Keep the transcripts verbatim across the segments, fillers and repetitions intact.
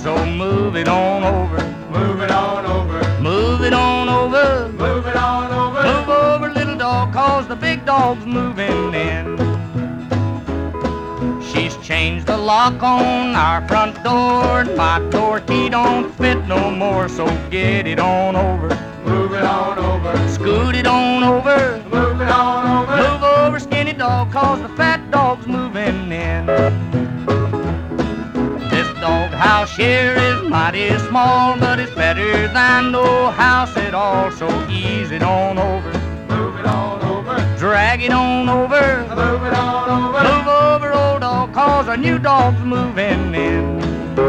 So move it on over. Move it on over. Move it on over. Move it on over. Move over, little dog, cause the big dog's moving in. She's changed the lock on our front door. My door key don't fit no more, so get it on over. Move it on over. Scoot it on over. Move it on over. Move over, skinny dog, cause the fat dog's moving in. This dog house here is mighty small, but it's better than no house at all, so ease it on over. Move it on over. Drag it on over. Move it on over. Move over, old dog, cause a new dog's moving in.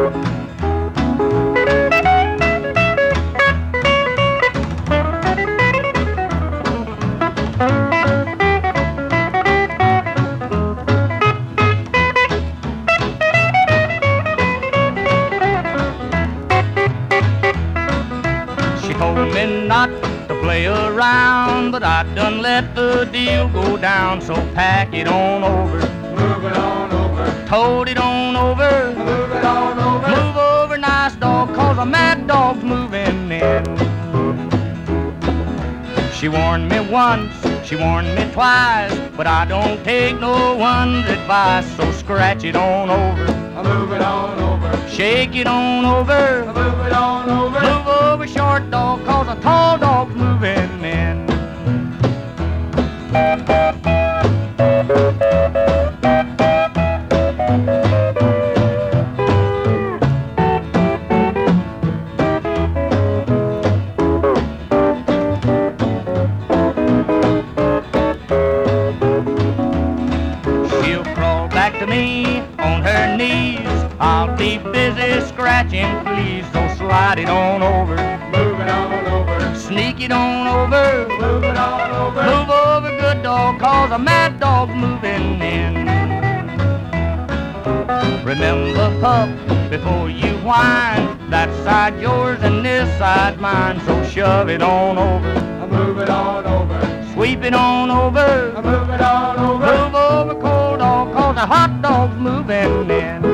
She told me not to play around, but I done let the deal go down, so pack it on over. Move it on over. Tote it on over. Move it on over. Move over, nice dog, cause a mad dog's moving in. She warned me once, she warned me twice, but I don't take no one's advice, so scratch it on over. Move it on over. Shake it on over. Move it on over. Move over, short dog, cause a tall dog's moving in. She'll crawl back to me on her knees. I'll be busy scratching, please, so slide it on over. Move it on over. Sneak it on over. Move it on over. Move over, good dog, cause a mad dog's moving in. Remember, pup, before you whine, that side yours and this side mine, so shove it on over. Move it on over. Sweep it on over. Move it on over. Move over, cold dog, cause a hot dog's moving in.